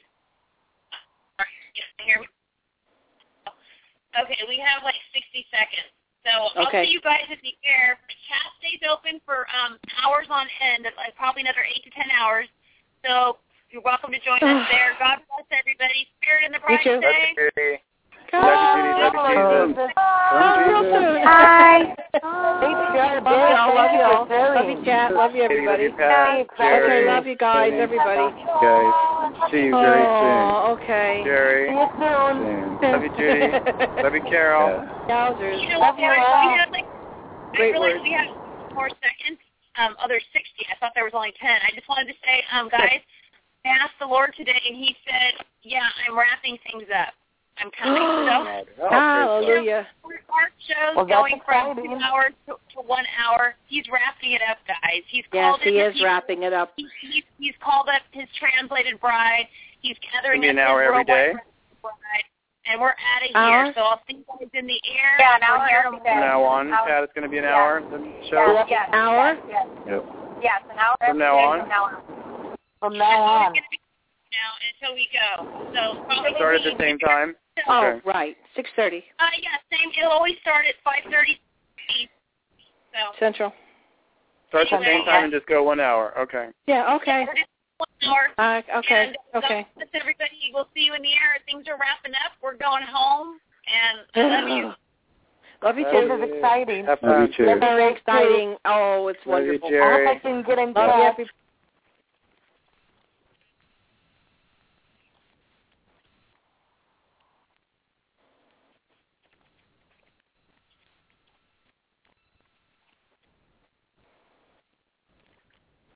Okay, we have like 60 seconds. So I'll see you guys in the air. The chat stays open for hours on end, like probably another 8 to 10 hours. So you're welcome to join us there. God bless everybody. Spirit in the bride say. Love you, Hi. Love you all. Love you, chat. Love you, everybody. Okay, love you guys, everybody. Guys, see you very soon. Oh, okay. Jerry. See you soon. Love you, Judy. Love you, Carol. Yowzers. Love you all. Great I realized words. we had 4 seconds. Other 60. I thought there was only 10. I just wanted to say, guys, I asked the Lord today, and He said, "Yeah, I'm wrapping things up. I'm coming." So, hallelujah. Our show's going from 2 hours to 1 hour. He's wrapping it up, guys. He's called he is wrapping it up. He's called up His translated bride. He's gathering an hour every day. Bride. And we're out of here, so I'll see you guys in the air. Yeah, an hour. From now on, Pat, it's going to be an hour, the show? Yes. An hour? Yep. Yes, an hour. From now on? From now on. Now until we go. So probably Start at the same time? Oh, Okay. right. 6:30. Yeah, same. It'll always start at 5:30. So Central. Start at the same time and just go 1 hour. Okay. Yeah, okay. 1 hour. Okay, And, okay. God bless everybody. We'll see you in the air. Things are wrapping up. We're going home. And I love you. Love you This too. is exciting. Love you too. Very exciting. Oh, it's Love you, wonderful. Jerry. I hope I can get in Love touch. you,